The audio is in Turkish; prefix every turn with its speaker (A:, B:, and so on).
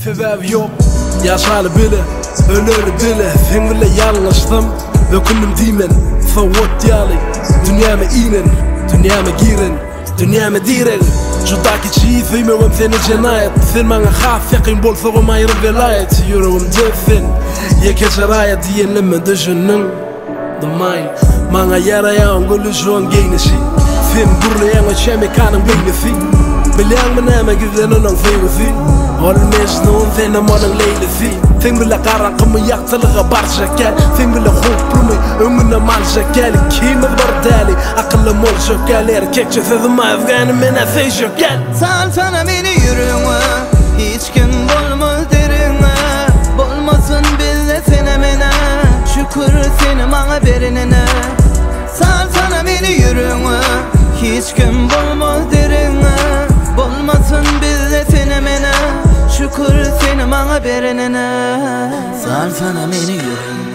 A: Sebep yok yaşalı bile ölür dile sen bile yanlıştım döküldüm dimen Fawat diyali dünyama inen dünyama girin dünyama diren Judaki çiğ feymem seni cenayet sen bana haf yakin bol soğum ayrı velayet yüreğim defin Yeke raya diyenleme düşünün The mind Mana yarayan gülüşün geynesi Sen burlayan o çemekanın beynesi Bilang menama güvenen ang feyvesi Olmes noon sen amanang leylesi Sen bile karan kımı yaktalığa barşakel Sen bile hoplumi ömüne malşakel Kimil bardali akıllı mol şökel Erkekçe sözüm afganım mena sey şökel
B: Sal sana beni yürüme Hiç kim bulmaz derine Bulmasın bile sene mene Şükür seni bana verenine Sal sana beni yürüme Hiç kim bulmaz derine Bulmasın bile sene mene Şükür seni bana verenine Sal sana beni yürüme